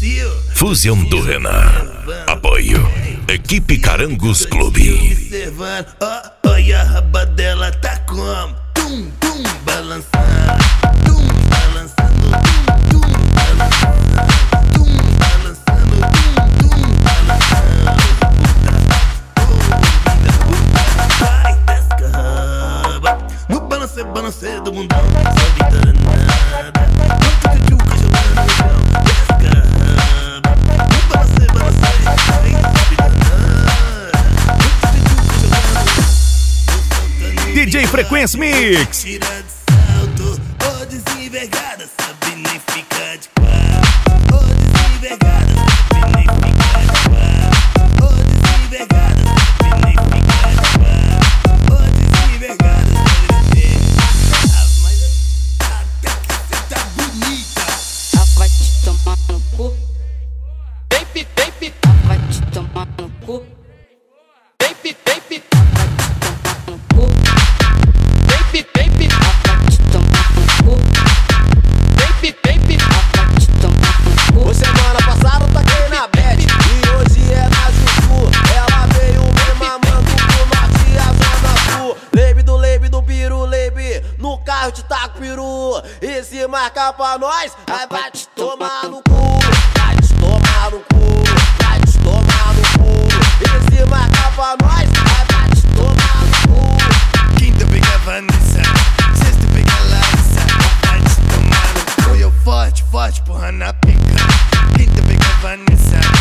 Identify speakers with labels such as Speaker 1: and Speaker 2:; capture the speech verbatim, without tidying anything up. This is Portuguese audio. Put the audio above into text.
Speaker 1: Fusão do Renan. Apoio Equipe Carangos Clube.
Speaker 2: Olha a raba dela, tá como? Tum, tum, balançando. Tum, balançando. Tum, tum, balançando. Tum, balançando. Tum, tum, balançando. Vai, desce a raba. No balancê, balancê do mundão. Só vida danada. Quanto que tchuca jogando no chão. Desce a raba. No balancê, balancê. Vai, sobe danada.
Speaker 3: D J Frequência Mix.
Speaker 2: Tira de salto, ô desenvergada, sabe nem ficar de quatro. Ô desenvergada, sabe nem ficar de quatro. Ô desenvergada, sabe nem ficar de quatro. Ô desenvergada, sabe nem ficar. Ah, mas até que cê tá bonita.
Speaker 4: Ela vai te tomar no cu. Baby, baby. Ela vai te tomar no cu. Baby, baby. Ela vai te tomar no cu. Baby, baby, ela vai te tomar no cu. Baby, baby, ela vai te tomar no cu.
Speaker 5: Ô, semana passada eu taquei na bad e hoje é na Juju. Ela veio me mamando pro norte e a zona sul. Lebe do lebe do piru, lebe no carro te taco peru. E se marcar pra nós, aí vai te tomar no cu. Vai te tomar no cu, vai te tomar no cu. E se marcar pra nós, aí vai te tomar no cu.
Speaker 2: Quinta pega Vanessa, sexta pega Larissa. Vai te tomar no cu, eu forte, forte, porra na pica. Quinta pega Vanessa,